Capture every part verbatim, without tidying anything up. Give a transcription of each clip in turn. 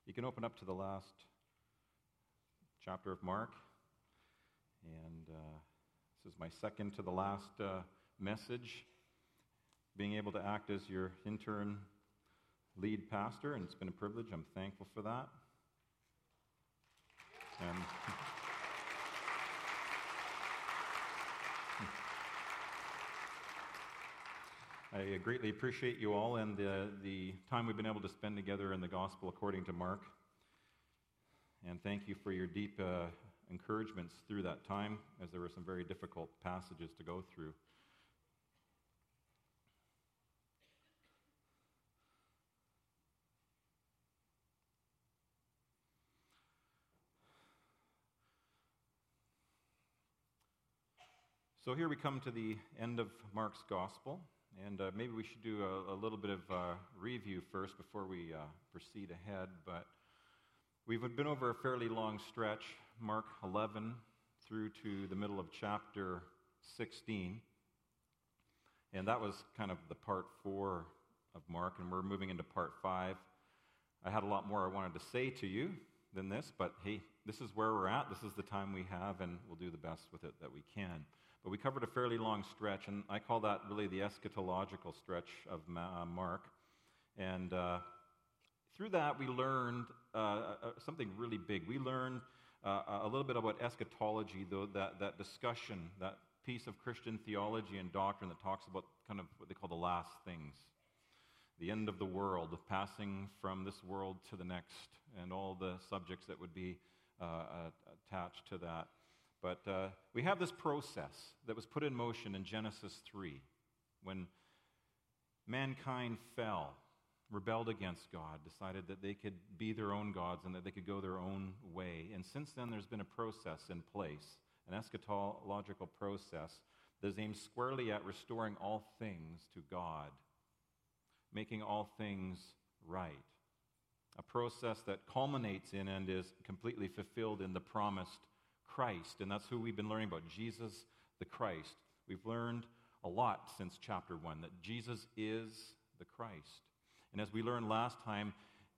You can open up to the last chapter of Mark, and uh, this is my second to the last uh, message, being able to act as your intern lead pastor, and it's been a privilege. I'm thankful for that. And I greatly appreciate you all and the, the time we've been able to spend together in the Gospel according to Mark. And thank you for your deep uh, encouragements through that time, as there were some very difficult passages to go through. So here we come to the end of Mark's Gospel. And uh, maybe we should do a, a little bit of uh, review first before we uh, proceed ahead. But we've been over a fairly long stretch, Mark eleven through to the middle of chapter sixteen. And that was kind of the part four of Mark, and we're moving into part five. I had a lot more I wanted to say to you than this, but hey, this is where we're at. This is the time we have, and we'll do the best with it that we can. But we covered a fairly long stretch, and I call that really the eschatological stretch of Mark. And uh, through that, we learned uh, uh, something really big. We learned uh, a little bit about eschatology, though, that, that discussion, that piece of Christian theology and doctrine that talks about kind of what they call the last things, the end of the world, passing from this world to the next, and all the subjects that would be uh, uh, attached to that. But uh, we have this process that was put in motion in Genesis three, when mankind fell, rebelled against God, decided that they could be their own gods and that they could go their own way. And since then, there's been a process in place, an eschatological process that is aimed squarely at restoring all things to God, making all things right. A process that culminates in and is completely fulfilled in the promised Christ, and that's who we've been learning about, Jesus the Christ. We've learned a lot since chapter one, that Jesus is the Christ. And as we learned last time,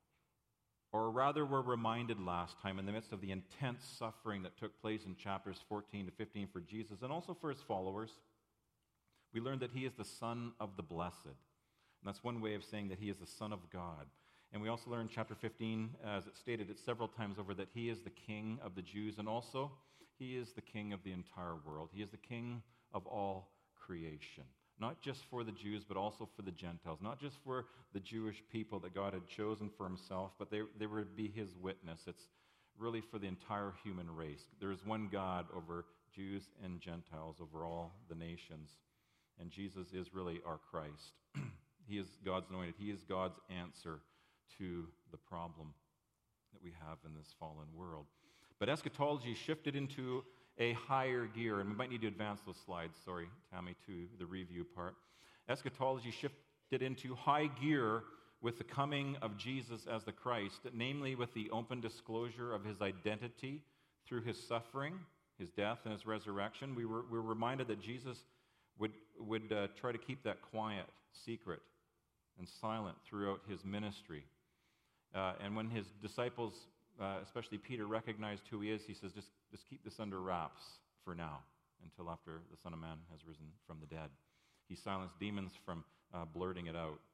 or rather were reminded last time, in the midst of the intense suffering that took place in chapters fourteen to fifteen for Jesus, and also for his followers, we learned that he is the Son of the Blessed. And that's one way of saying that he is the Son of God. And we also learned in chapter fifteen, as it stated it several times over, that he is the King of the Jews, and also he is the King of the entire world. He is the King of all creation, not just for the Jews, but also for the Gentiles, not just for the Jewish people that God had chosen for himself, but they, they would be his witness. It's really for the entire human race. There is one God over Jews and Gentiles, over all the nations, and Jesus is really our Christ. He is God's anointed. He is God's answer to the problem that we have in this fallen world. But eschatology shifted into a higher gear, and we might need to advance those slides, sorry, Tammy, to the review part. Eschatology shifted into high gear with the coming of Jesus as the Christ, namely with the open disclosure of his identity through his suffering, his death, and his resurrection. We were, we were reminded that Jesus would, would uh, try to keep that quiet, secret, and silent throughout his ministry. Uh, and when his disciples, uh, especially Peter, recognized who he is, he says, just, just keep this under wraps for now, until after the Son of Man has risen from the dead. He silenced demons from uh, blurting it out.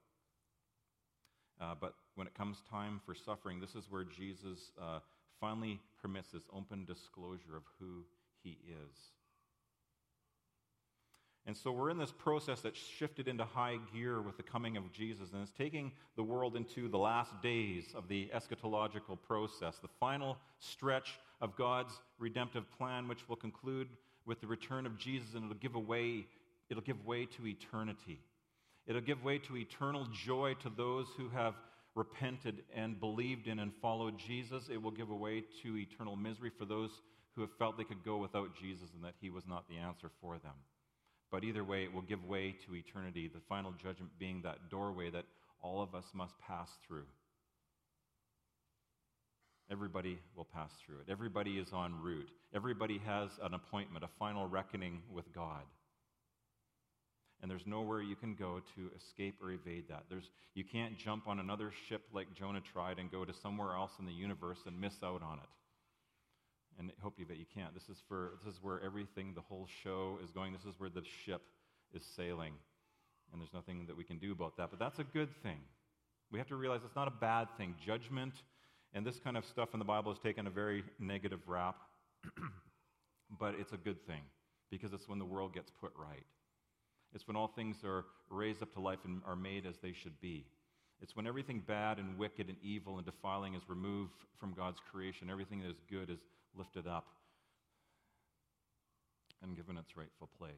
Uh, but when it comes time for suffering, this is where Jesus uh, finally permits this open disclosure of who he is. And so we're in this process that shifted into high gear with the coming of Jesus, and it's taking the world into the last days of the eschatological process, the final stretch of God's redemptive plan, which will conclude with the return of Jesus, and it'll give away, it'll give way to eternity. It'll give way to eternal joy to those who have repented and believed in and followed Jesus. It will give way to eternal misery for those who have felt they could go without Jesus and that he was not the answer for them. But either way, it will give way to eternity, the final judgment being that doorway that all of us must pass through. Everybody will pass through it. Everybody is en route. Everybody has an appointment, a final reckoning with God. And there's nowhere you can go to escape or evade that. There's, you can't jump on another ship like Jonah tried and go to somewhere else in the universe and miss out on it. And I hope you that you can't. This is for this is where everything, the whole show is going. This is where the ship is sailing. And there's nothing that we can do about that. But that's a good thing. We have to realize it's not a bad thing. Judgment and this kind of stuff in the Bible has taken a very negative rap. But it's a good thing because it's when the world gets put right. It's when all things are raised up to life and are made as they should be. It's when everything bad and wicked and evil and defiling is removed from God's creation. Everything that is good is lifted up and given its rightful place.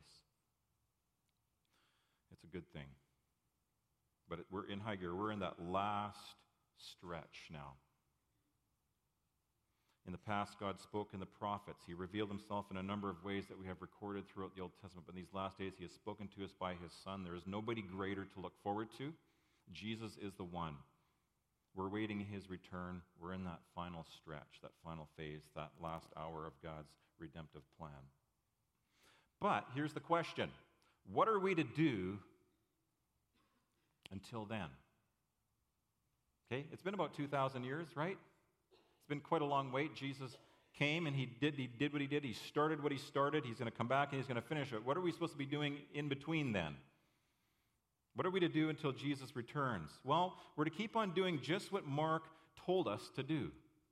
It's a good thing. But it, we're in high gear. We're in that last stretch now. In the past, God spoke in the prophets. He revealed himself in a number of ways that we have recorded throughout the Old Testament. But in these last days, he has spoken to us by his Son. There is nobody greater to look forward to. Jesus is the one. We're waiting his return. We're in that final stretch, that final phase, that last hour of God's redemptive plan. But here's the question. What are we to do until then? Okay, it's been about two thousand years, right? It's been quite a long wait. Jesus came and he did, he did what he did. He started what he started. He's going to come back and he's going to finish it. What are we supposed to be doing in between then? What are we to do until Jesus returns? Well, we're to keep on doing just what Mark told us to do.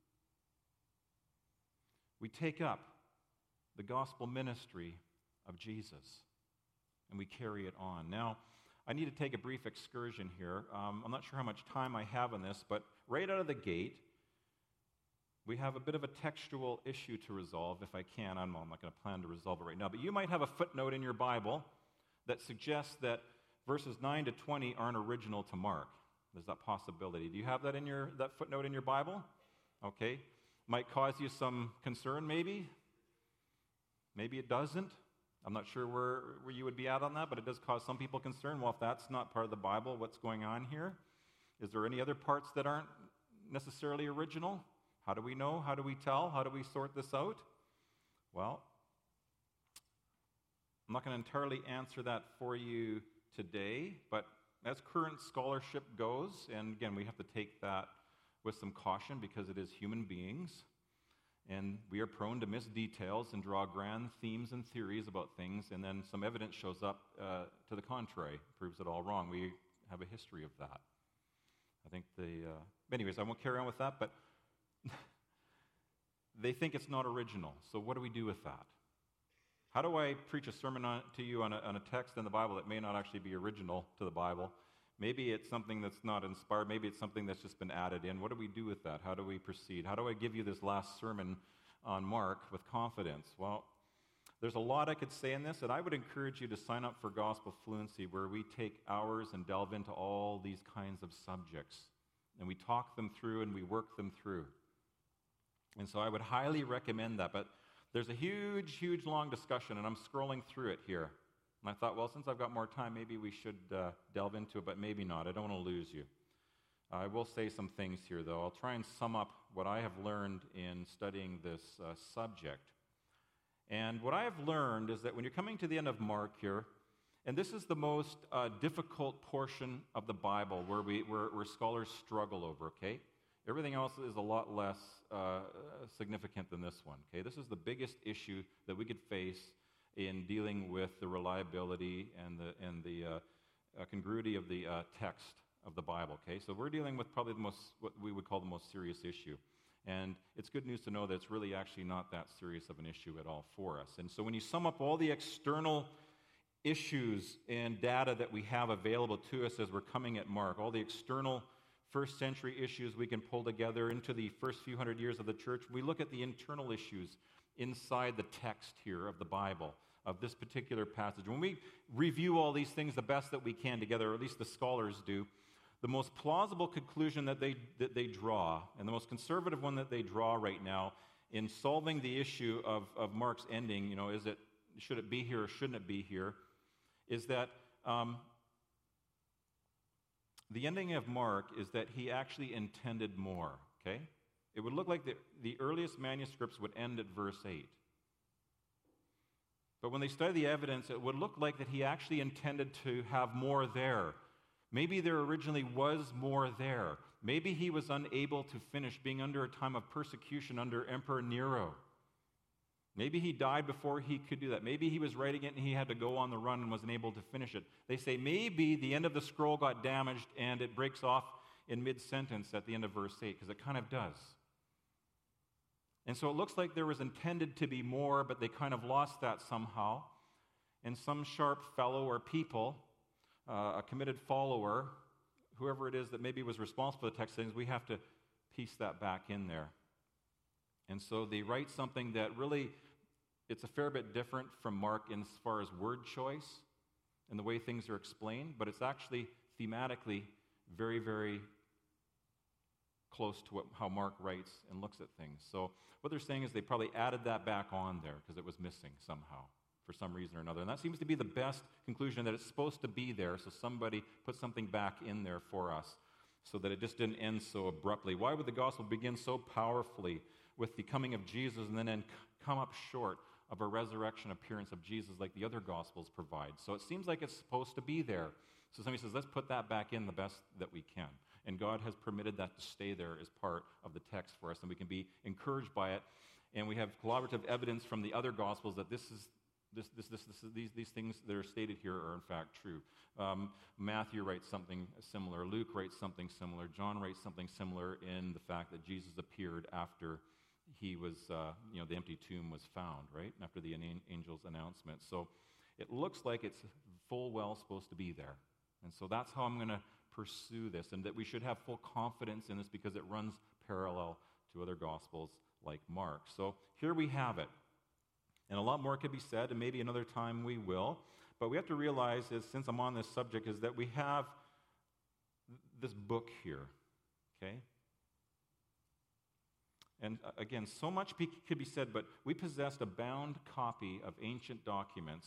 We take up the gospel ministry of Jesus and we carry it on. Now, I need to take a brief excursion here. Um, I'm not sure how much time I have on this, but right out of the gate, we have a bit of a textual issue to resolve, if I can. I'm not going to plan to resolve it right now, but you might have a footnote in your Bible that suggests that verses nine to twenty aren't original to Mark. There's that possibility. Do you have that in your that footnote in your Bible? Okay. Might cause you some concern, maybe. Maybe it doesn't. I'm not sure where, where you would be at on that, but it does cause some people concern. Well, if that's not part of the Bible, what's going on here? Is there any other parts that aren't necessarily original? How do we know? How do we tell? How do we sort this out? Well, I'm not going to entirely answer that for you today, but as current scholarship goes, and again, we have to take that with some caution because it is human beings, and we are prone to miss details and draw grand themes and theories about things, and then some evidence shows up uh, to the contrary, proves it all wrong. We have a history of that. I think the... Uh, anyways, I won't carry on with that, but they think it's not original, so what do we do with that? How do I preach a sermon on, to you on a, on a text in the Bible that may not actually be original to the Bible? Maybe it's something that's not inspired. Maybe it's something that's just been added in. What do we do with that? How do we proceed? How do I give you this last sermon on Mark with confidence? Well, there's a lot I could say in this, and I would encourage you to sign up for Gospel Fluency, where we take hours and delve into all these kinds of subjects, and we talk them through and we work them through. And so I would highly recommend that, but there's a huge, huge long discussion, and I'm scrolling through it here. And I thought, well, since I've got more time, maybe we should uh, delve into it, but maybe not. I don't want to lose you. I will say some things here, though. I'll try and sum up what I have learned in studying this uh, subject. And what I have learned is that when you're coming to the end of Mark here, and this is the most uh, difficult portion of the Bible where, we, where, where scholars struggle over, okay? Everything else is a lot less uh, significant than this one, okay? This is the biggest issue that we could face in dealing with the reliability and the, and the uh, uh, congruity of the uh, text of the Bible, okay? So we're dealing with probably the most, what we would call the most serious issue. And it's good news to know that it's really actually not that serious of an issue at all for us. And so when you sum up all the external issues and data that we have available to us as we're coming at Mark, all the external first century issues we can pull together into the first few hundred years of the church, we look at the internal issues inside the text here of the Bible, of this particular passage. When we review all these things the best that we can together, or at least the scholars do, the most plausible conclusion that they, that they draw, and the most conservative one that they draw right now in solving the issue of, of Mark's ending, you know, is it, should it be here or shouldn't it be here, is that um, the ending of Mark is that he actually intended more, okay? It would look like the, the earliest manuscripts would end at verse eight. But when they study the evidence, it would look like that he actually intended to have more there. Maybe there originally was more there. Maybe he was unable to finish, being under a time of persecution under Emperor Nero. Maybe he died before he could do that. Maybe he was writing it and he had to go on the run and wasn't able to finish it. They say maybe the end of the scroll got damaged and it breaks off in mid-sentence at the end of verse eight, because it kind of does. And so it looks like there was intended to be more, but they kind of lost that somehow. And some sharp fellow or people, uh, a committed follower, whoever it is that maybe was responsible for the text, things, we have to piece that back in there. And so they write something that really, it's a fair bit different from Mark in as far as word choice and the way things are explained, but it's actually thematically very, very close to what, how Mark writes and looks at things. So what they're saying is they probably added that back on there because it was missing somehow for some reason or another. And that seems to be the best conclusion, that it's supposed to be there, so somebody put something back in there for us so that it just didn't end so abruptly. Why would the gospel begin so powerfully with the coming of Jesus and then end, come up short of a resurrection appearance of Jesus like the other gospels provide? So it seems like it's supposed to be there. So somebody says, let's put that back in the best that we can. And God has permitted that to stay there as part of the text for us, and we can be encouraged by it. And we have corroborative evidence from the other Gospels that this is this this this, this these these things that are stated here are in fact true. Um, Matthew writes something similar. Luke writes something similar. John writes something similar in the fact that Jesus appeared after he was, uh, you know, the empty tomb was found, right? After the angel's announcement. So it looks like it's full well supposed to be there. And so that's how I'm going to pursue this, and that we should have full confidence in this because it runs parallel to other Gospels like Mark. So here we have it. And a lot more could be said, and maybe another time we will. But we have to realize, is, since I'm on this subject, is that we have this book here, okay? And uh, again, so much be, could be said, but we possessed a bound copy of ancient documents.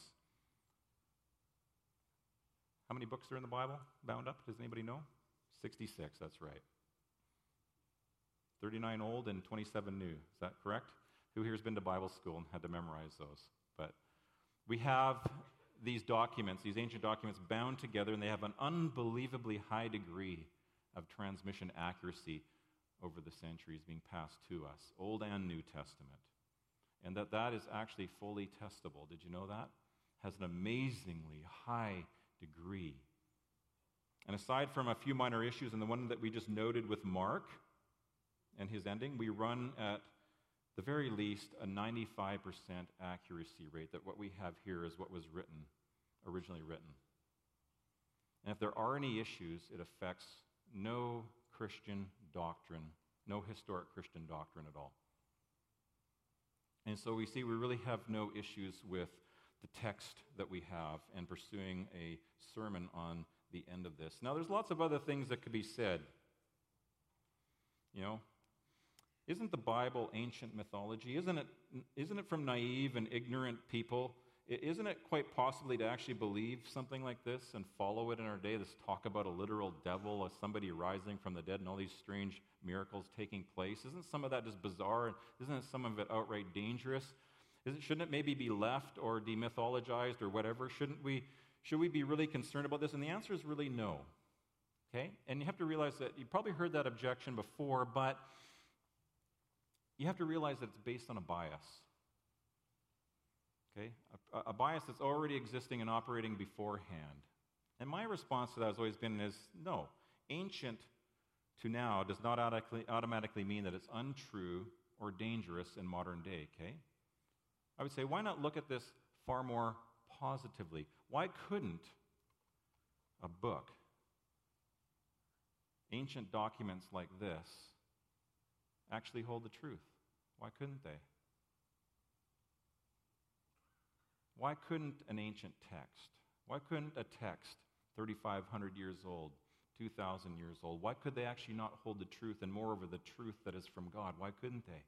How many books are in the Bible bound up? Does anybody know? sixty-six, that's right. thirty-nine old and twenty-seven new. Is that correct? Who here has been to Bible school and had to memorize those? But we have these documents, these ancient documents, bound together, and they have an unbelievably high degree of transmission accuracy over the centuries being passed to us, Old and New Testament. And that that is actually fully testable. Did you know that? Has an amazingly high degree. And aside from a few minor issues, and the one that we just noted with Mark and his ending, we run at the very least a ninety-five percent accuracy rate, that what we have here is what was written, originally written. And if there are any issues, it affects no Christian doctrine, no historic Christian doctrine at all. And so we see we really have no issues with the text that we have and pursuing a sermon on the end of this. Now, there's lots of other things that could be said. You know, isn't the Bible ancient mythology? Isn't it, isn't it from naive and ignorant people? Isn't it quite possibly to actually believe something like this and follow it in our day, this talk about a literal devil, as somebody rising from the dead and all these strange miracles taking place? Isn't some of that just bizarre? Isn't some of it outright dangerous? Is it, shouldn't it maybe be left or demythologized or whatever? Shouldn't we, should we be really concerned about this? And the answer is really no. Okay? And you have to realize that you probably heard that objection before, but you have to realize that it's based on a bias. Okay? A, a bias that's already existing and operating beforehand. And my response to that has always been is, no. Ancient to now does not automatically, automatically mean that it's untrue or dangerous in modern day, okay? I would say, why not look at this far more positively? Why couldn't a book, ancient documents like this, actually hold the truth? Why couldn't they? Why couldn't an ancient text? Why couldn't a text thirty-five hundred years old, two thousand years old, why could they actually not hold the truth, and moreover the truth that is from God? Why couldn't they?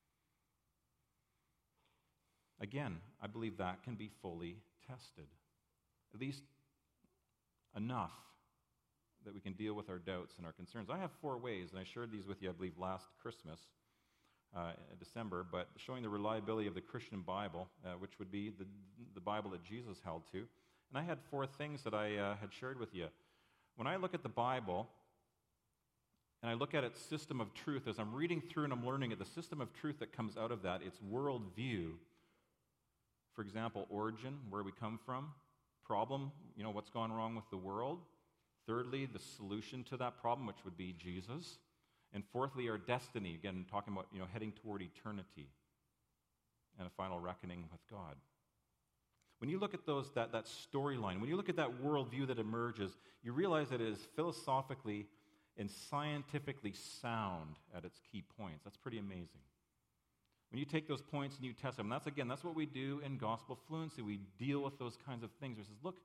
Again, I believe that can be fully tested. At least enough that we can deal with our doubts and our concerns. I have four ways, and I shared these with you, I believe, last Christmas, uh, in December, but showing the reliability of the Christian Bible, uh, which would be the, the Bible that Jesus held to. And I had four things that I uh, had shared with you. When I look at the Bible, and I look at its system of truth, as I'm reading through and I'm learning it, the system of truth that comes out of that, its worldview, for example, origin, where we come from, problem, you know, what's gone wrong with the world. Thirdly, the solution to that problem, which would be Jesus. And fourthly, our destiny, again, talking about, you know, heading toward eternity and a final reckoning with God. When you look at those, that, that storyline, when you look at that worldview that emerges, you realize that it is philosophically and scientifically sound at its key points. That's pretty amazing. When you take those points and you test them, and that's, again, that's what we do in gospel fluency. We deal with those kinds of things. We says, look,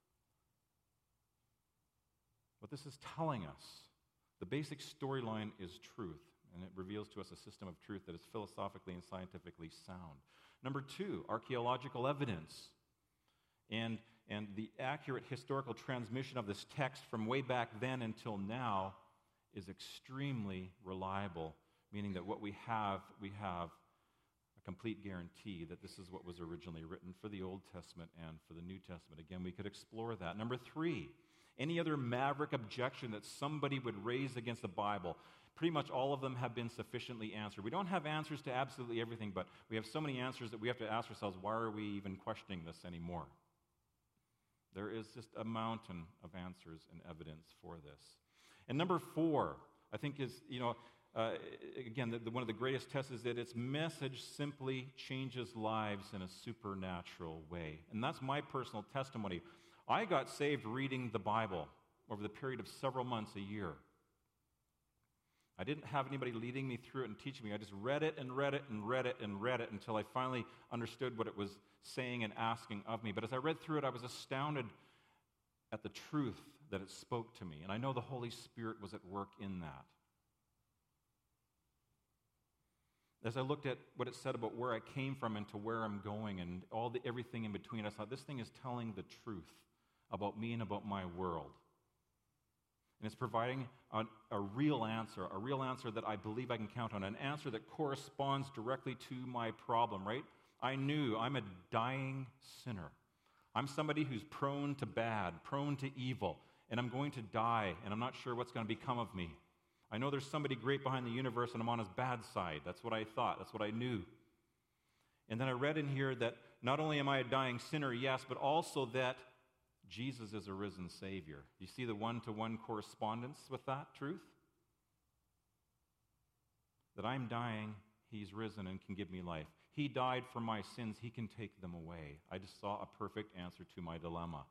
what this is telling us, the basic storyline is truth, and it reveals to us a system of truth that is philosophically and scientifically sound. Number two, archaeological evidence. And, and the accurate historical transmission of this text from way back then until now is extremely reliable, meaning that what we have, we have a complete guarantee that this is what was originally written for the Old Testament and for the New Testament. Again, we could explore that. Number three, any other maverick objection that somebody would raise against the Bible, pretty much all of them have been sufficiently answered. We don't have answers to absolutely everything, but we have so many answers that we have to ask ourselves, why are we even questioning this anymore? There is just a mountain of answers and evidence for this. And number four, I think is, you know, uh, again, the, the, one of the greatest tests is that its message simply changes lives in a supernatural way. And that's my personal testimony. I got saved reading the Bible over the period of several months a year. I didn't have anybody leading me through it and teaching me. I just read it and read it and read it and read it until I finally understood what it was saying and asking of me. But as I read through it, I was astounded at the truth that it spoke to me. And I know the Holy Spirit was at work in that. As I looked at what it said about where I came from and to where I'm going and all the everything in between, I thought this thing is telling the truth about me and about my world. And it's providing a, a real answer, a real answer that I believe I can count on, an answer that corresponds directly to my problem, right? I knew I'm a dying sinner. I'm somebody who's prone to bad, prone to evil, and I'm going to die, and I'm not sure what's going to become of me. I know there's somebody great behind the universe, and I'm on his bad side. That's what I thought. That's what I knew. And then I read in here that not only am I a dying sinner, yes, but also that Jesus is a risen Savior. You see the one-to-one correspondence with that truth? That I'm dying, He's risen and can give me life. He died for my sins, He can take them away. I just saw a perfect answer to my dilemma.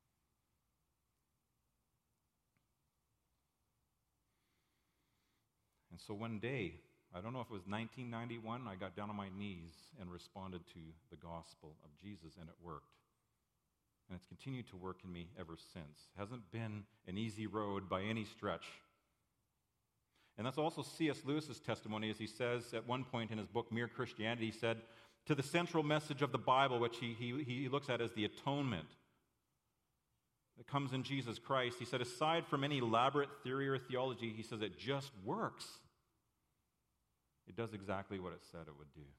And so one day, I don't know if it was nineteen ninety-one, I got down on my knees and responded to the gospel of Jesus, and it worked. And it's continued to work in me ever since. It hasn't been an easy road by any stretch. And that's also C S Lewis's testimony, as he says at one point in his book, Mere Christianity, he said, to the central message of the Bible, which he, he, he looks at as the atonement that comes in Jesus Christ, he said, aside from any elaborate theory or theology, he says it just works. It does exactly what it said it would do.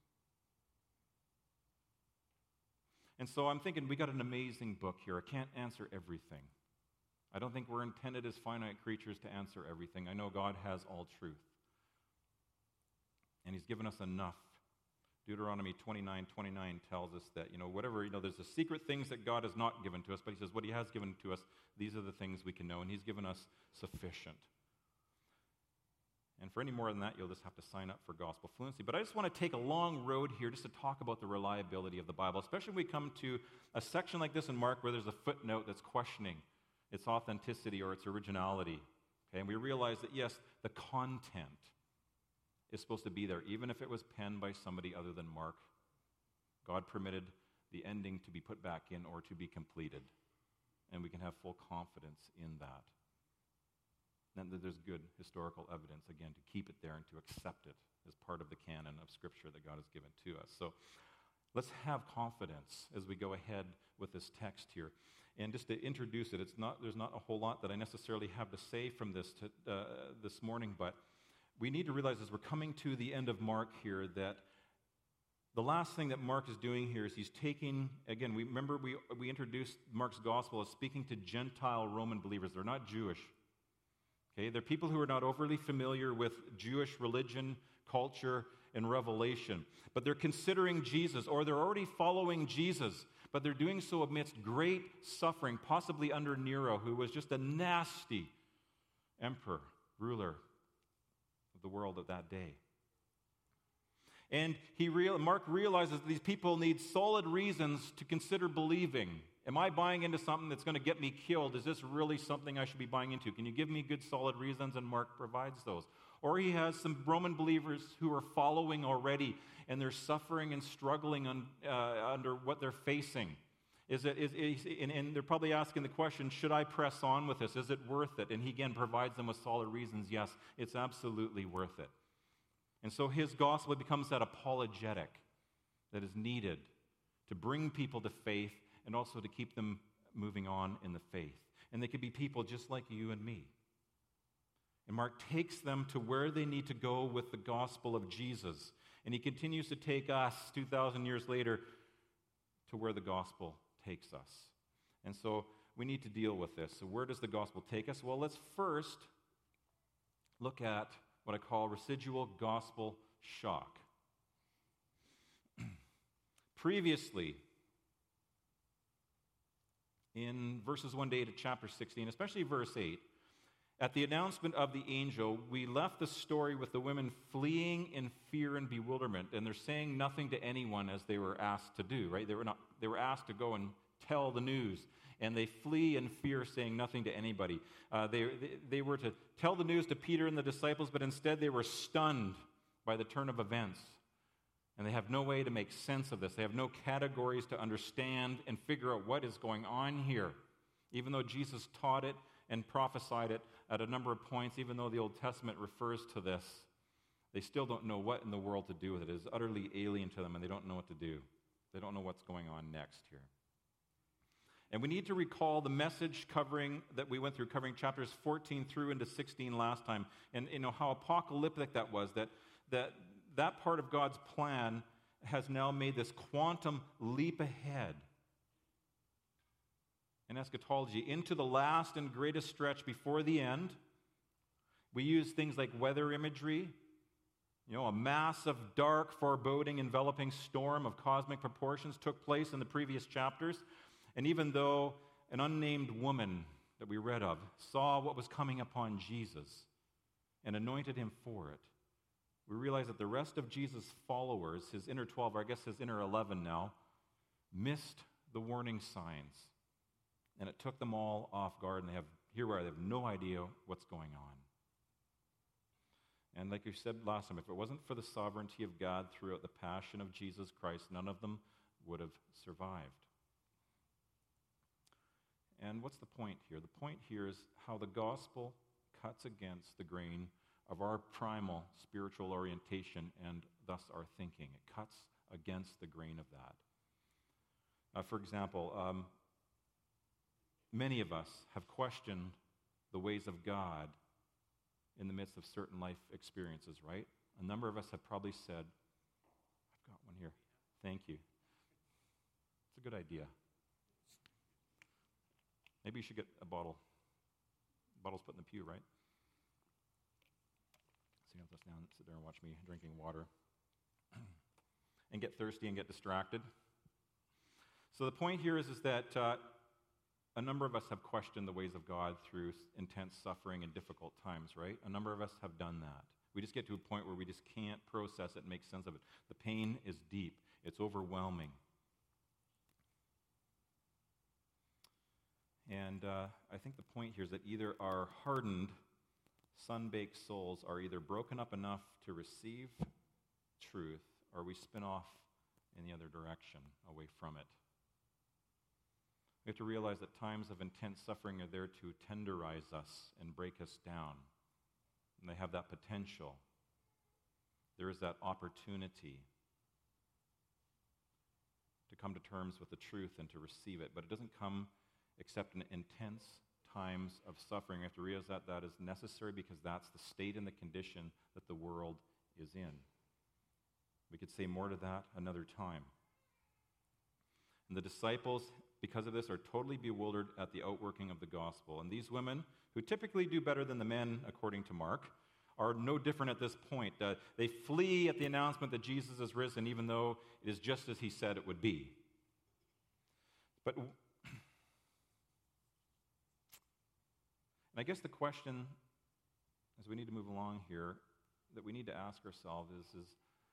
And so I'm thinking we got an amazing book here. I can't answer everything. I don't think we're intended as finite creatures to answer everything. I know God has all truth. And He's given us enough. Deuteronomy twenty-nine twenty-nine tells us that, you know, whatever, you know, there's the secret things that God has not given to us, but He says what He has given to us, these are the things we can know, and He's given us sufficient. And for any more than that, you'll just have to sign up for Gospel Fluency. But I just want to take a long road here just to talk about the reliability of the Bible, especially when we come to a section like this in Mark where there's a footnote that's questioning its authenticity or its originality. Okay? And we realize that, yes, the content is supposed to be there, even if it was penned by somebody other than Mark. God permitted the ending to be put back in or to be completed. And we can have full confidence in that. And that there's good historical evidence, again, to keep it there and to accept it as part of the canon of Scripture that God has given to us. So let's have confidence as we go ahead with this text here. And just to introduce it, it's not there's not a whole lot that I necessarily have to say from this to, uh, this morning, but we need to realize as we're coming to the end of Mark here that the last thing that Mark is doing here is he's taking, again, we remember we, we introduced Mark's gospel as speaking to Gentile Roman believers. They're not Jewish. Okay, they're people who are not overly familiar with Jewish religion, culture, and revelation. But they're considering Jesus, or they're already following Jesus, but they're doing so amidst great suffering, possibly under Nero, who was just a nasty emperor, ruler of the world of that day. And he real, Mark realizes that these people need solid reasons to consider believing. Am I buying into something that's going to get me killed? Is this really something I should be buying into? Can you give me good solid reasons? And Mark provides those. Or he has some Roman believers who are following already, and they're suffering and struggling on, uh, under what they're facing. Is it, is, is, and, and they're probably asking the question, should I press on with this? Is it worth it? And he again provides them with solid reasons. Yes, it's absolutely worth it. And so his gospel becomes that apologetic that is needed to bring people to faith and also to keep them moving on in the faith. And they could be people just like you and me. And Mark takes them to where they need to go with the gospel of Jesus. And he continues to take us two thousand years later to where the gospel takes us. And so we need to deal with this. So where does the gospel take us? Well, let's first look at what I call residual gospel shock. Previously, in verses one to eight of chapter sixteen, especially verse eight, at the announcement of the angel, we left the story with the women fleeing in fear and bewilderment, and they're saying nothing to anyone as they were asked to do, right? They were not, they were asked to go and tell the news, and they flee in fear, saying nothing to anybody. Uh, they, they, they were to tell the news to Peter and the disciples, but instead they were stunned by the turn of events. And they have no way to make sense of this. They have no categories to understand and figure out what is going on here. Even though Jesus taught it and prophesied it at a number of points, even though the Old Testament refers to this, they still don't know what in the world to do with it. It is utterly alien to them, and they don't know what to do. They don't know what's going on next here. And we need to recall the message covering that we went through, covering chapters fourteen through into sixteen last time, and you know how apocalyptic that was, that that that part of God's plan has now made this quantum leap ahead in eschatology into the last and greatest stretch before the end. We use things like weather imagery, you know, a massive, dark, foreboding, enveloping storm of cosmic proportions took place in the previous chapters. And even though an unnamed woman that we read of saw what was coming upon Jesus and anointed him for it, we realize that the rest of Jesus' followers, his inner twelve, or I guess his inner eleven now, missed the warning signs. And it took them all off guard, and they have, here we are, they have no idea what's going on. And like you said last time, if it wasn't for the sovereignty of God throughout the passion of Jesus Christ, none of them would have survived. And what's the point here? The point here is how the gospel cuts against the grain of our primal spiritual orientation and thus our thinking. It cuts against the grain of that. Uh, for example, um, many of us have questioned the ways of God in the midst of certain life experiences, right? A number of us have probably said, I've got one here. Thank you. It's a good idea. Maybe you should get a bottle. Bottle's put in the pew, right? So you don't have to stand, sit there and watch me drinking water and get thirsty and get distracted. So the point here is, is that uh, a number of us have questioned the ways of God through intense suffering and difficult times, right? A number of us have done that. We just get to a point where we just can't process it and make sense of it. The pain is deep. It's overwhelming. And uh, I think the point here is that either our hardened, sun-baked souls are either broken up enough to receive truth, or we spin off in the other direction, away from it. We have to realize that times of intense suffering are there to tenderize us and break us down. And they have that potential. There is that opportunity to come to terms with the truth and to receive it. But it doesn't come except in intense times of suffering. We have to realize that that is necessary because that's the state and the condition that the world is in. We could say more to that another time. And the disciples, because of this, are totally bewildered at the outworking of the gospel. And these women, who typically do better than the men, according to Mark, are no different at this point. Uh, they flee at the announcement that Jesus is risen, even though it is just as he said it would be. But and I guess the question, as we need to move along here, that we need to ask ourselves is, is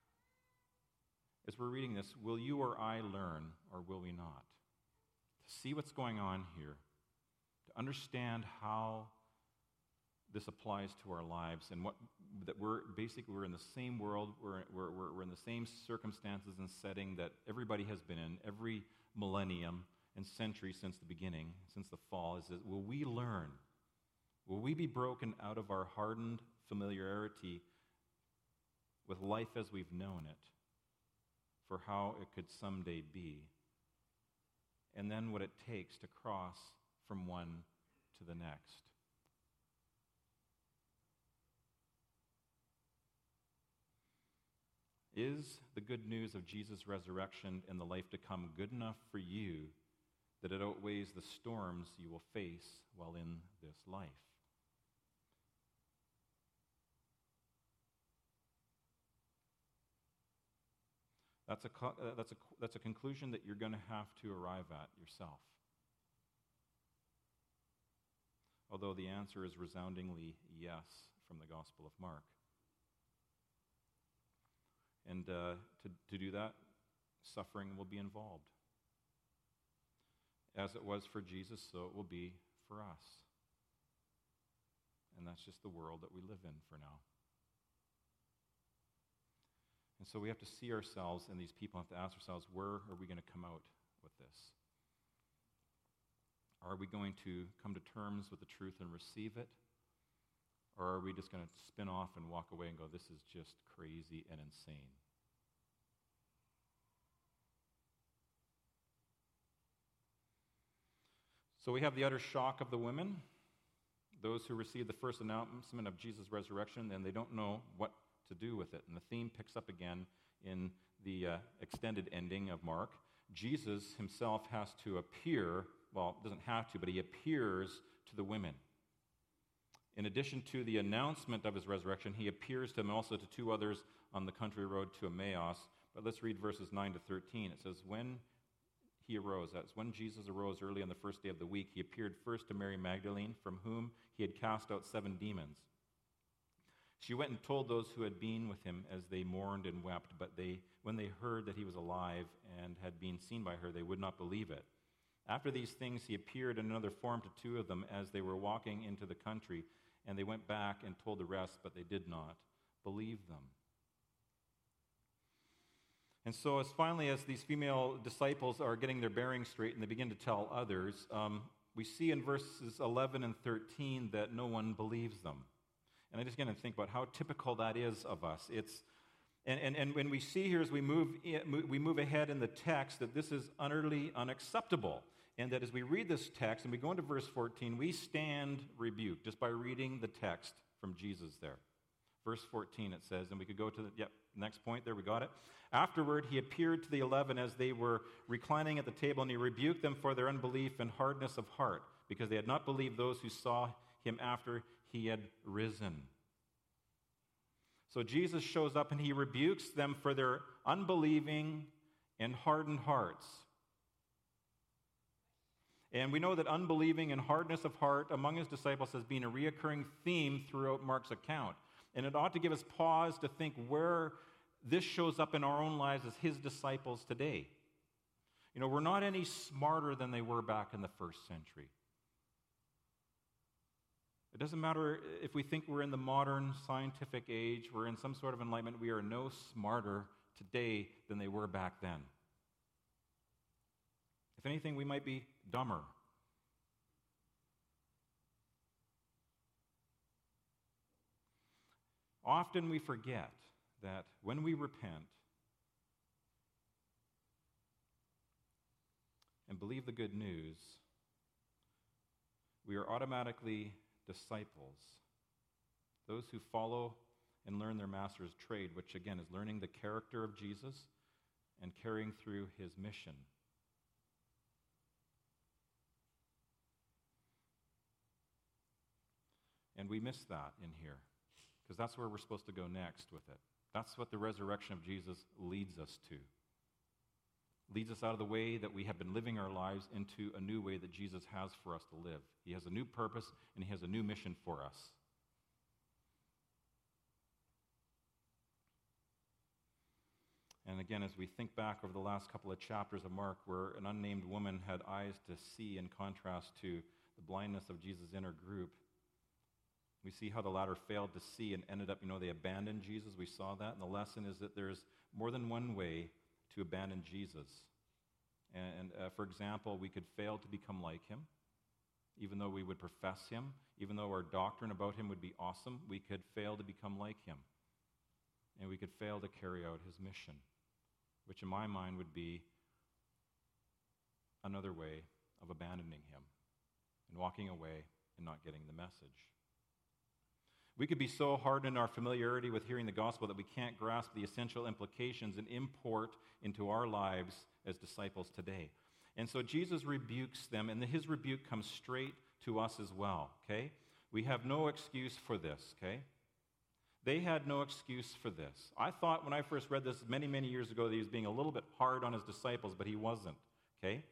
as we're reading this, will you or I learn, or will we not? To see what's going on here, to understand how this applies to our lives, and what that we're basically we're in the same world, we're, we're, we're, we're in the same circumstances and setting that everybody has been in, every millennium and century since the beginning, since the fall, is that will we learn? Will we be broken out of our hardened familiarity with life as we've known it for how it could someday be? And then what it takes to cross from one to the next. Is the good news of Jesus' resurrection and the life to come good enough for you that it outweighs the storms you will face while in this life? That's a, uh, that's a, that's a conclusion that you're going to have to arrive at yourself. Although the answer is resoundingly yes from the Gospel of Mark. And uh, to, to do that, suffering will be involved. As it was for Jesus, so it will be for us. And that's just the world that we live in for now. And so we have to see ourselves, and these people have to ask ourselves, where are we going to come out with this? Are we going to come to terms with the truth and receive it? Or are we just going to spin off and walk away and go, this is just crazy and insane? So we have the utter shock of the women, those who receive the first announcement of Jesus' resurrection, and they don't know what to do with it. And the theme picks up again in the uh, extended ending of Mark. Jesus himself has to appear, well, doesn't have to, but he appears to the women. In addition to the announcement of his resurrection, he appears to them also to two others on the country road to Emmaus. But let's read verses nine to thirteen. It says, when he arose, that's when Jesus arose early on the first day of the week, he appeared first to Mary Magdalene, from whom he had cast out seven demons. She went and told those who had been with him as they mourned and wept, but they, when they heard that he was alive and had been seen by her, they would not believe it. After these things, he appeared in another form to two of them as they were walking into the country, and they went back and told the rest, but they did not believe them. And so as finally as these female disciples are getting their bearings straight and they begin to tell others, um, we see in verses eleven and thirteen that no one believes them. And I just begin to think about how typical that is of us. It's and, and, and when we see here as we move, in, we move ahead in the text that this is utterly unacceptable. And that as we read this text and we go into verse fourteen, we stand rebuked just by reading the text from Jesus there. Verse fourteen it says, and we could go to the yep, next point there, we got it. Afterward, he appeared to the eleven as they were reclining at the table, and he rebuked them for their unbelief and hardness of heart, because they had not believed those who saw him after he had risen. So Jesus shows up and he rebukes them for their unbelieving and hardened hearts. And we know that unbelieving and hardness of heart among his disciples has been a reoccurring theme throughout Mark's account. And it ought to give us pause to think where this shows up in our own lives as his disciples today. You know, we're not any smarter than they were back in the first century. It doesn't matter if we think we're in the modern scientific age, we're in some sort of enlightenment, we are no smarter today than they were back then. If anything, we might be dumber. Often we forget that when we repent and believe the good news, we are automatically disciples, those who follow and learn their master's trade, which again is learning the character of Jesus and carrying through his mission. And we miss that in here, because that's where we're supposed to go next with it. That's what the resurrection of Jesus leads us to. Leads us out of the way that we have been living our lives into a new way that Jesus has for us to live. He has a new purpose, and he has a new mission for us. And again, as we think back over the last couple of chapters of Mark, where an unnamed woman had eyes to see in contrast to the blindness of Jesus' inner group, we see how the latter failed to see and ended up, you know, they abandoned Jesus. We saw that. And the lesson is that there's more than one way to abandon Jesus. And uh, for example, we could fail to become like him, even though we would profess him, even though our doctrine about him would be awesome, we could fail to become like him. And we could fail to carry out his mission, which in my mind would be another way of abandoning him and walking away and not getting the message. We could be so hardened in our familiarity with hearing the gospel that we can't grasp the essential implications and import into our lives as disciples today. And so Jesus rebukes them, and his rebuke comes straight to us as well, okay? We have no excuse for this, okay? They had no excuse for this. I thought when I first read this many, many years ago that he was being a little bit hard on his disciples, but he wasn't, okay?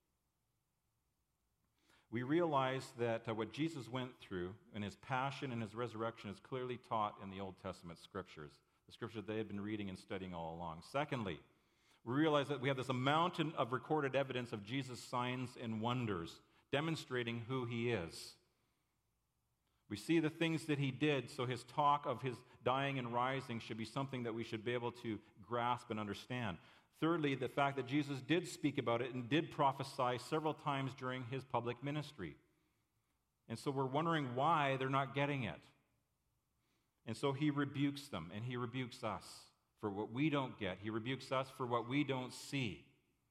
We realize that uh, what Jesus went through in his passion and his resurrection is clearly taught in the Old Testament scriptures, the scriptures they had been reading and studying all along. Secondly, we realize that we have this mountain of recorded evidence of Jesus' signs and wonders, demonstrating who he is. We see the things that he did, so his talk of his dying and rising should be something that we should be able to grasp and understand. Thirdly, the fact that Jesus did speak about it and did prophesy several times during his public ministry. And so we're wondering why they're not getting it. And so he rebukes them, and he rebukes us for what we don't get. He rebukes us for what we don't see.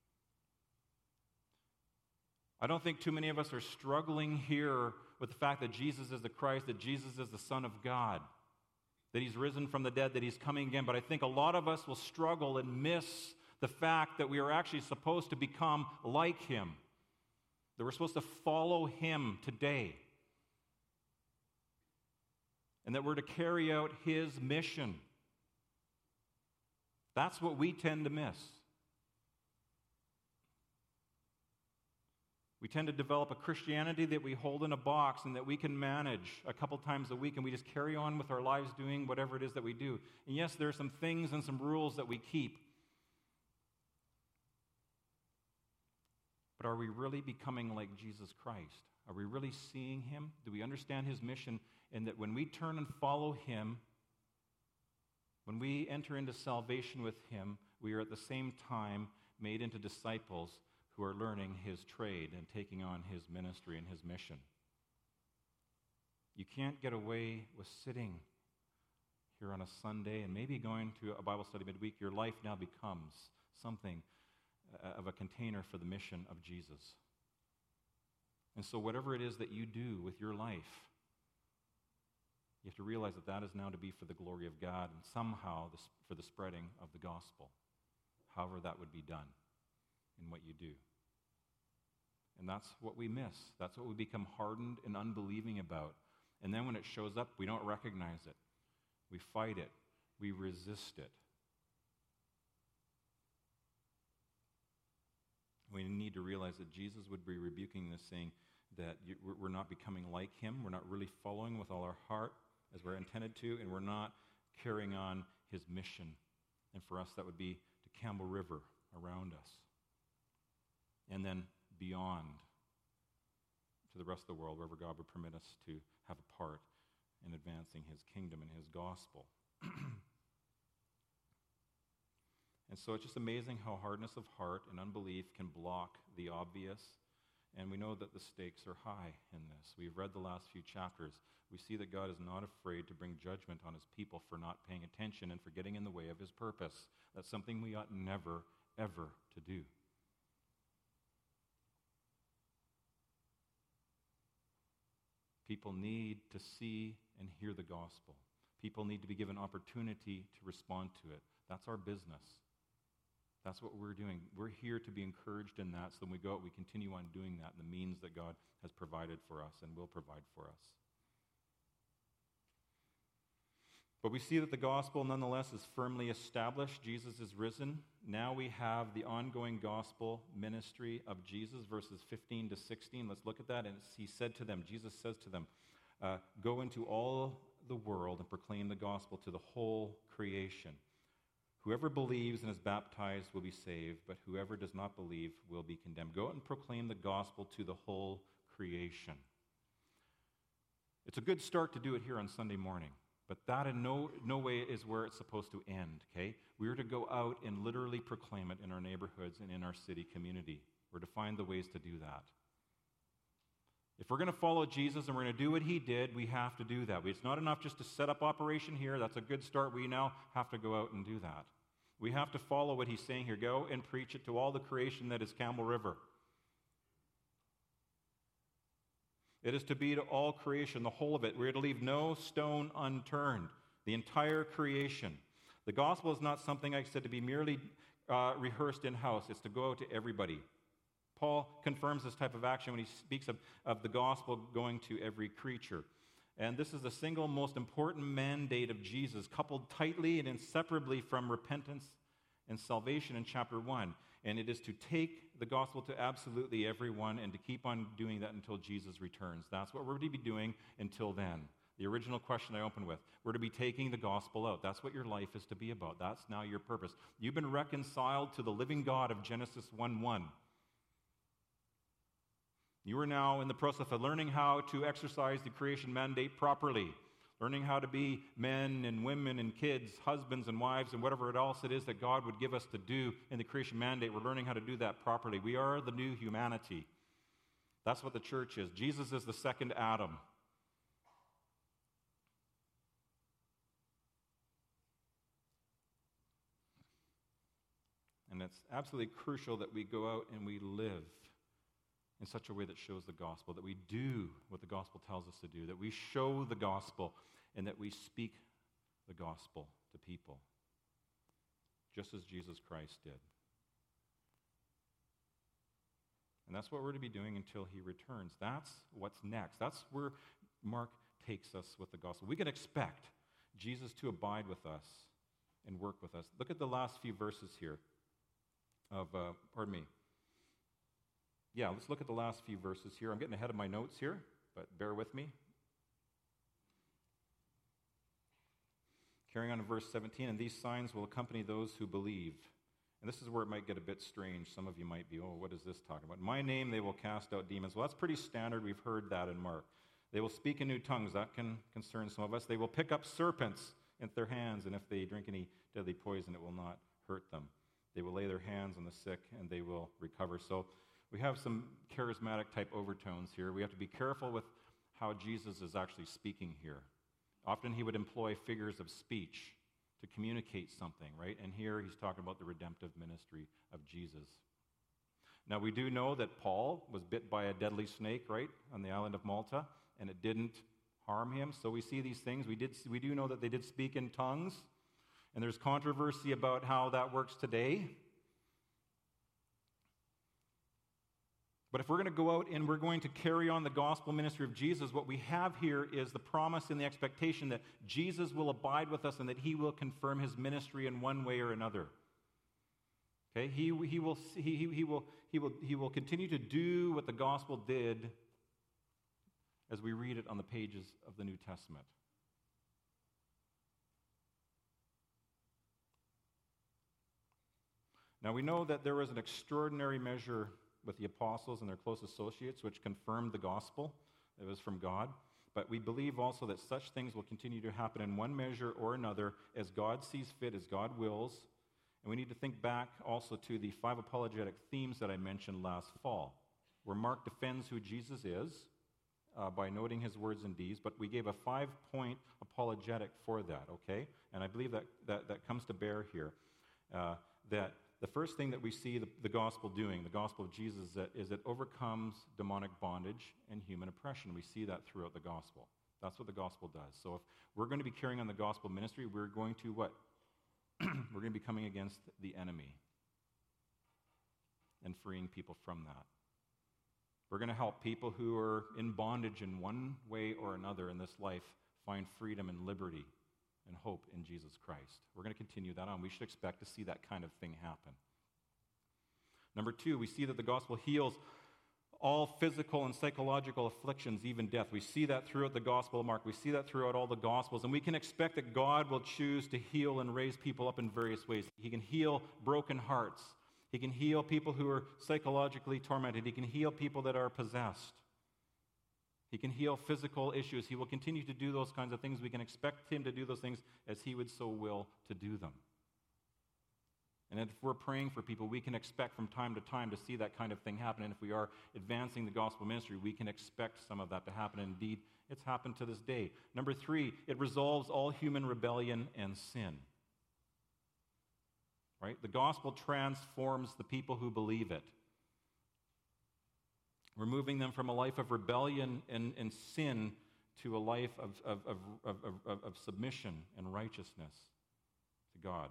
I don't think too many of us are struggling here with the fact that Jesus is the Christ, that Jesus is the Son of God, that he's risen from the dead, that he's coming again. But I think a lot of us will struggle and miss the fact that we are actually supposed to become like him, that we're supposed to follow him today, and that we're to carry out his mission. That's what we tend to miss. We tend to develop a Christianity that we hold in a box and that we can manage a couple times a week, and we just carry on with our lives doing whatever it is that we do. And yes, there are some things and some rules that we keep. But are we really becoming like Jesus Christ? Are we really seeing him? Do we understand his mission? And that when we turn and follow him, when we enter into salvation with him, we are at the same time made into disciples who are learning his trade and taking on his ministry and his mission. You can't get away with sitting here on a Sunday and maybe going to a Bible study midweek. Your life now becomes something of a container for the mission of Jesus. And so whatever it is that you do with your life, you have to realize that that is now to be for the glory of God and somehow for the spreading of the gospel, however that would be done in what you do. And that's what we miss. That's what we become hardened and unbelieving about. And then when it shows up, we don't recognize it. We fight it. We resist it. We need to realize that Jesus would be rebuking this, saying that you, we're not becoming like him. We're not really following with all our heart as we're intended to, and we're not carrying on his mission. And for us, that would be to Campbell River around us. And then beyond to the rest of the world, wherever God would permit us to have a part in advancing his kingdom and his gospel. And so it's just amazing how hardness of heart and unbelief can block the obvious. And we know that the stakes are high in this. We've read the last few chapters. We see that God is not afraid to bring judgment on his people for not paying attention and for getting in the way of his purpose. That's something we ought never, ever to do. People need to see and hear the gospel. People need to be given opportunity to respond to it. That's our business. That's what we're doing. We're here to be encouraged in that, so when we go out, we continue on doing that in the means that God has provided for us and will provide for us. But we see that the gospel, nonetheless, is firmly established. Jesus is risen. Now we have the ongoing gospel ministry of Jesus, verses fifteen to sixteen. Let's look at that. And he said to them, Jesus says to them, uh, go into all the world and proclaim the gospel to the whole creation. Whoever believes and is baptized will be saved, but whoever does not believe will be condemned. Go out and proclaim the gospel to the whole creation. It's a good start to do it here on Sunday morning, but that in no, no way is where it's supposed to end, okay? We are to go out and literally proclaim it in our neighborhoods and in our city community. We're to find the ways to do that. If we're going to follow Jesus and we're going to do what he did, we have to do that. It's not enough just to set up operation here. That's a good start. We now have to go out and do that. We have to follow what he's saying here. Go and preach it to all the creation that is Campbell River. It is to be to all creation, the whole of it. We're to leave no stone unturned, the entire creation. The gospel is not something, like I said, to be merely uh, rehearsed in-house. It's to go out to everybody. Paul confirms this type of action when he speaks of, of the gospel going to every creature. And this is the single most important mandate of Jesus, coupled tightly and inseparably from repentance and salvation in chapter one. And it is to take the gospel to absolutely everyone and to keep on doing that until Jesus returns. That's what we're to be doing until then. The original question I opened with, we're to be taking the gospel out. That's what your life is to be about. That's now your purpose. You've been reconciled to the living God of Genesis one one. You are now in the process of learning how to exercise the creation mandate properly, learning how to be men and women and kids, husbands and wives, and whatever else it is that God would give us to do in the creation mandate. We're learning how to do that properly. We are the new humanity. That's what the church is. Jesus is the second Adam. And it's absolutely crucial that we go out and we live in such a way that shows the gospel, that we do what the gospel tells us to do, that we show the gospel, and that we speak the gospel to people, just as Jesus Christ did. And that's what we're to be doing until he returns. That's what's next. That's where Mark takes us with the gospel. We can expect Jesus to abide with us and work with us. Look at the last few verses here of, uh, pardon me, Yeah, let's look at the last few verses here. I'm getting ahead of my notes here, but bear with me. Carrying on in verse seventeen, and these signs will accompany those who believe. And this is where it might get a bit strange. Some of you might be, oh, what is this talking about? In my name they will cast out demons. Well, that's pretty standard. We've heard that in Mark. They will speak in new tongues. That can concern some of us. They will pick up serpents in their hands, and if they drink any deadly poison, it will not hurt them. They will lay their hands on the sick, and they will recover. So we have some charismatic type overtones here. We have to be careful with how Jesus is actually speaking here. Often he would employ figures of speech to communicate something, right? And here he's talking about the redemptive ministry of Jesus. Now we do know that Paul was bit by a deadly snake, right, on the island of Malta, and it didn't harm him. So we see these things. We did. We do know that they did speak in tongues, and there's controversy about how that works today. But if we're going to go out and we're going to carry on the gospel ministry of Jesus, what we have here is the promise and the expectation that Jesus will abide with us and that he will confirm his ministry in one way or another. Okay, he, he, will, he, he, will, he, will, he will continue to do what the gospel did as we read it on the pages of the New Testament. Now we know that there was an extraordinary measure with the apostles and their close associates, which confirmed the gospel. It was from God. But we believe also that such things will continue to happen in one measure or another as God sees fit, as God wills. And we need to think back also to the five apologetic themes that I mentioned last fall, where Mark defends who Jesus is uh, by noting his words and deeds, but we gave a five-point apologetic for that, okay? And I believe that that, that comes to bear here, uh, that The first thing that we see the, the gospel doing, the gospel of Jesus, is that, is it overcomes demonic bondage and human oppression. We see that throughout the gospel. That's what the gospel does. So if we're going to be carrying on the gospel ministry, we're going to what? We're going to be coming against the enemy and freeing people from that. We're going to help people who are in bondage in one way or another in this life find freedom and liberty and hope in Jesus Christ. We're going to continue that on. We should expect to see that kind of thing happen. Number two, we see that the gospel heals all physical and psychological afflictions, even death. We see that throughout the Gospel of Mark. We see that throughout all the Gospels. And we can expect that God will choose to heal and raise people up in various ways. He can heal broken hearts. He can heal people who are psychologically tormented. He can heal people that are possessed. He can heal physical issues. He will continue to do those kinds of things. We can expect him to do those things as he would so will to do them. And if we're praying for people, we can expect from time to time to see that kind of thing happen. And if we are advancing the gospel ministry, we can expect some of that to happen. Indeed, it's happened to this day. Number three, it resolves all human rebellion and sin. Right? The gospel transforms the people who believe it, removing them from a life of rebellion and, and sin to a life of, of, of, of, of, of submission and righteousness to God.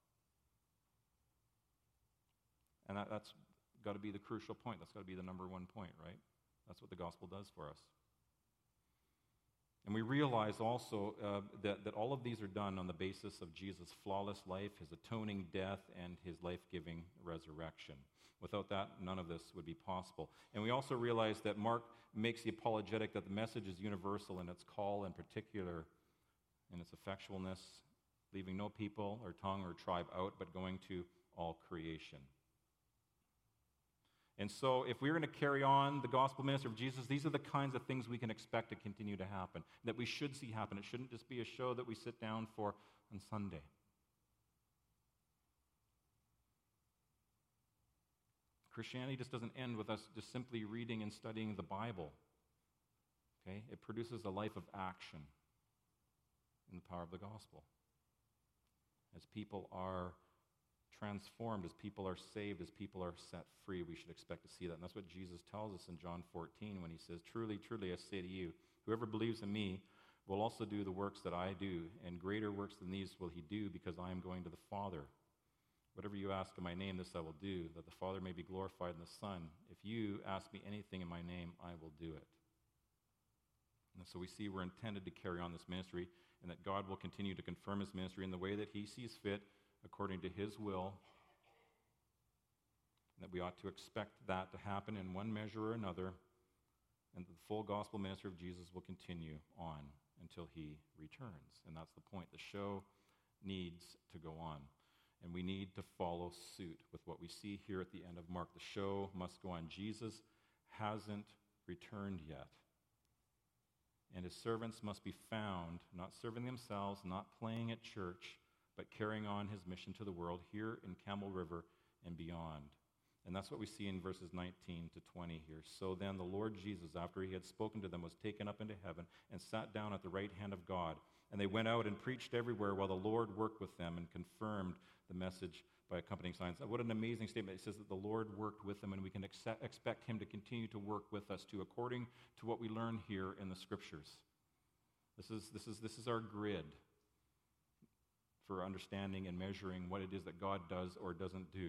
And that, that's got to be the crucial point. That's got to be the number one point, right? That's what the gospel does for us. And we realize also uh, that, that all of these are done on the basis of Jesus' flawless life, his atoning death, and his life-giving resurrection. Without that, none of this would be possible. And we also realize that Mark makes the apologetic that the message is universal in its call, in particular in its effectualness, leaving no people or tongue or tribe out, but going to all creation. And so if we're going to carry on the gospel ministry of Jesus, these are the kinds of things we can expect to continue to happen, that we should see happen. It shouldn't just be a show that we sit down for on Sunday. Christianity just doesn't end with us just simply reading and studying the Bible. Okay? It produces a life of action in the power of the gospel. As people are transformed, as people are saved, as people are set free, we should expect to see that. And that's what Jesus tells us in John fourteen when he says, "Truly, truly, I say to you, whoever believes in me will also do the works that I do, and greater works than these will he do, because I am going to the Father. Whatever you ask in my name, this I will do, that the Father may be glorified in the Son. If you ask me anything in my name, I will do it." And so we see we're intended to carry on this ministry, and that God will continue to confirm his ministry in the way that he sees fit, according to his will, and that we ought to expect that to happen in one measure or another, and the full gospel ministry of Jesus will continue on until he returns. And that's the point. The show needs to go on, and we need to follow suit with what we see here at the end of Mark. The show must go on. Jesus hasn't returned yet, and his servants must be found, not serving themselves, not playing at church, but carrying on his mission to the world here in Campbell River and beyond. And that's what we see in verses nineteen to twenty here. "So then the Lord Jesus, after he had spoken to them, was taken up into heaven and sat down at the right hand of God. And they went out and preached everywhere while the Lord worked with them and confirmed the message by accompanying signs." What an amazing statement. It says that the Lord worked with them, and we can accept, expect him to continue to work with us too, according to what we learn here in the Scriptures. This is, this is, this is our grid for understanding and measuring what it is that God does or doesn't do.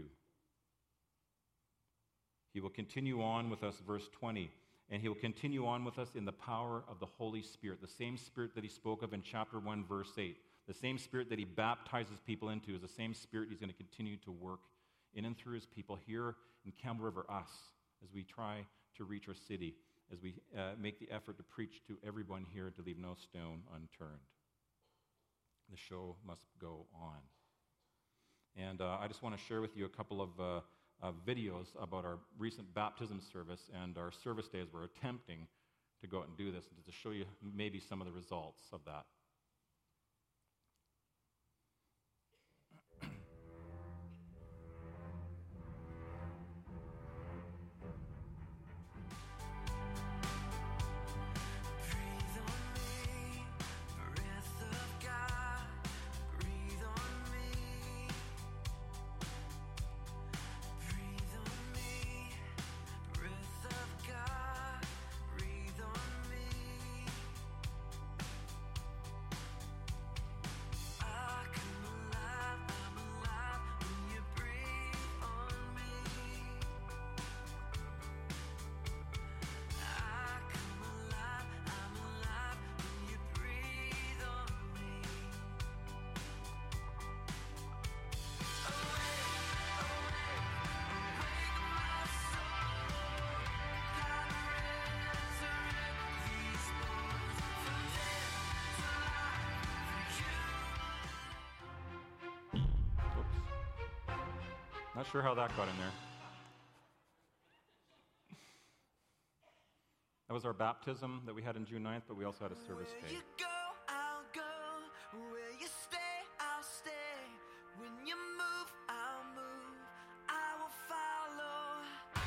He will continue on with us, verse twenty, and he will continue on with us in the power of the Holy Spirit, the same Spirit that he spoke of in chapter one, verse eight. The same Spirit that he baptizes people into is the same Spirit he's going to continue to work in and through his people here in Campbell River, us, as we try to reach our city, as we uh, make the effort to preach to everyone here, to leave no stone unturned. The show must go on. And uh, I just want to share with you a couple of uh, uh, videos about our recent baptism service and our service days. We're attempting to go out and do this, and to show you maybe some of the results of that. Not sure how that got in there. That was our baptism that we had on June ninth, but we also had a service Where day. you go, I'll go. Where you stay, I'll stay. When you move, I'll move. I will follow.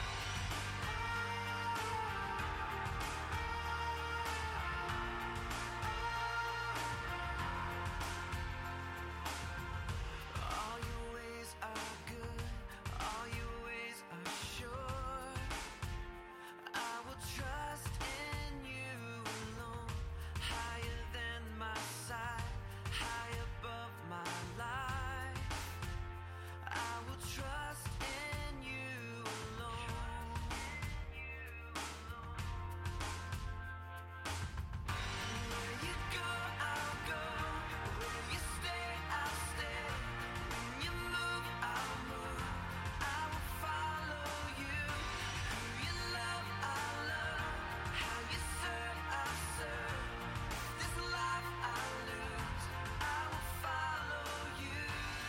All your ways are good. All your ways are sure. I will trust in you alone. Higher than my sight, high above my life. I will trust in you alone. Where you go, I'll go. Where you stay, I'll stay. When you move, I'll move. I will follow you. Who you love, I'll love. How you serve, I'll serve. This life I lose, I will follow you.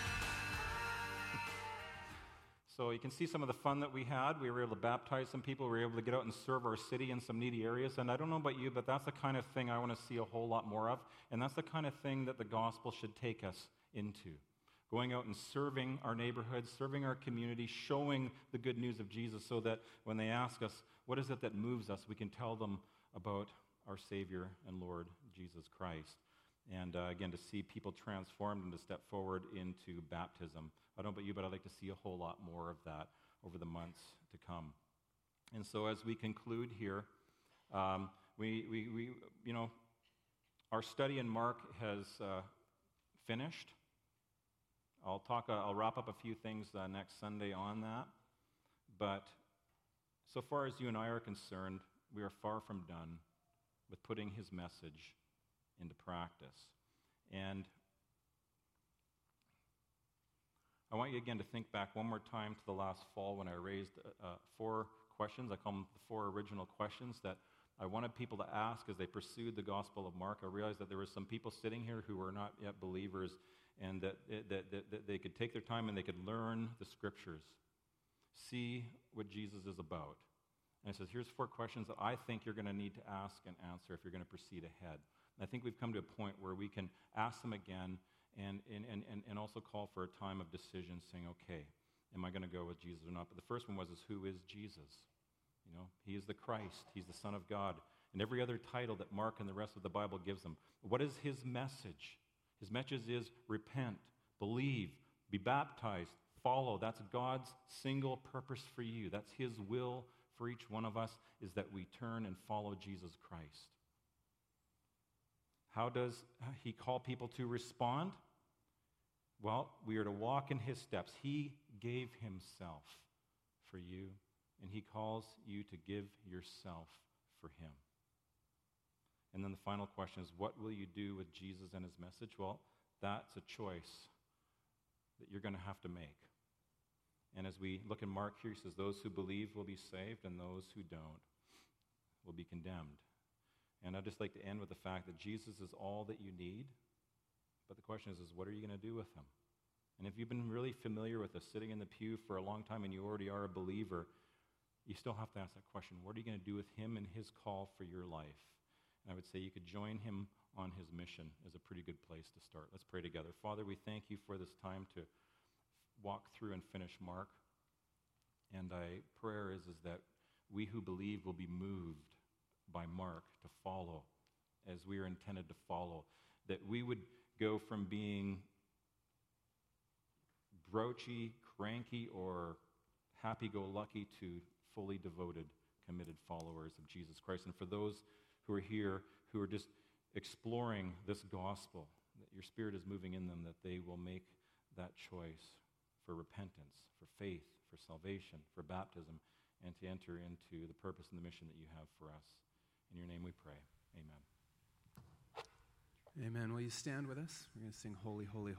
So you can see some of the fun that we had. We were able to baptize some people. We were able to get out and serve our city in some needy areas. And I don't know about you, but that's the kind of thing I want to see a whole lot more of. And that's the kind of thing that the gospel should take us into. Going out and serving our neighborhoods, serving our community, showing the good news of Jesus so that when they ask us, what is it that moves us, we can tell them about our Savior and Lord, Jesus Christ. And uh, again, to see people transformed and to step forward into baptism. I don't know about you, but I'd like to see a whole lot more of that over the months to come. And so as we conclude here, um, we, we, we, you know, our study in Mark has uh, finished. I'll talk, uh, I'll wrap up a few things uh, next Sunday on that. But so far as you and I are concerned, we are far from done with putting his message into practice. And I want you again to think back one more time to the last fall when I raised uh, four questions. I call them the four original questions that I wanted people to ask as they pursued the Gospel of Mark. I realized that there were some people sitting here who were not yet believers, and that, that, that, that they could take their time and they could learn the Scriptures, see what Jesus is about. And it says, here's four questions that I think you're going to need to ask and answer if you're going to proceed ahead. And I think we've come to a point where we can ask them again and, and, and, and also call for a time of decision, saying, okay, am I going to go with Jesus or not? But the first one was, is who is Jesus? You know, he is the Christ. He's the Son of God. And every other title that Mark and the rest of the Bible gives him. What is his message? His message is repent, believe, be baptized, follow. That's God's single purpose for you. That's his will for each one of us, is that we turn and follow Jesus Christ. How does he call people to respond? Well, we are to walk in his steps. He gave himself for you, and he calls you to give yourself for him. And then the final question is, what will you do with Jesus and his message? Well, that's a choice that you're going to have to make. And as we look in Mark here, he says, those who believe will be saved, and those who don't will be condemned. And I'd just like to end with the fact that Jesus is all that you need. But the question is, is what are you going to do with him? And if you've been really familiar with us, sitting in the pew for a long time and you already are a believer, you still have to ask that question. What are you going to do with him and his call for your life? And I would say you could join him on his mission is a pretty good place to start. Let's pray together. Father, we thank you for this time to walk through and finish Mark. And I prayer is, is that we who believe will be moved by Mark to follow as we are intended to follow. That we would go from being grouchy, cranky, or happy-go-lucky to fully devoted, committed followers of Jesus Christ. And for those who are here who are just exploring this gospel, that your Spirit is moving in them, that they will make that choice for repentance, for faith, for salvation, for baptism, and to enter into the purpose and the mission that you have for us. In your name we pray. Amen. Amen. Will you stand with us? We're going to sing Holy, Holy, Holy.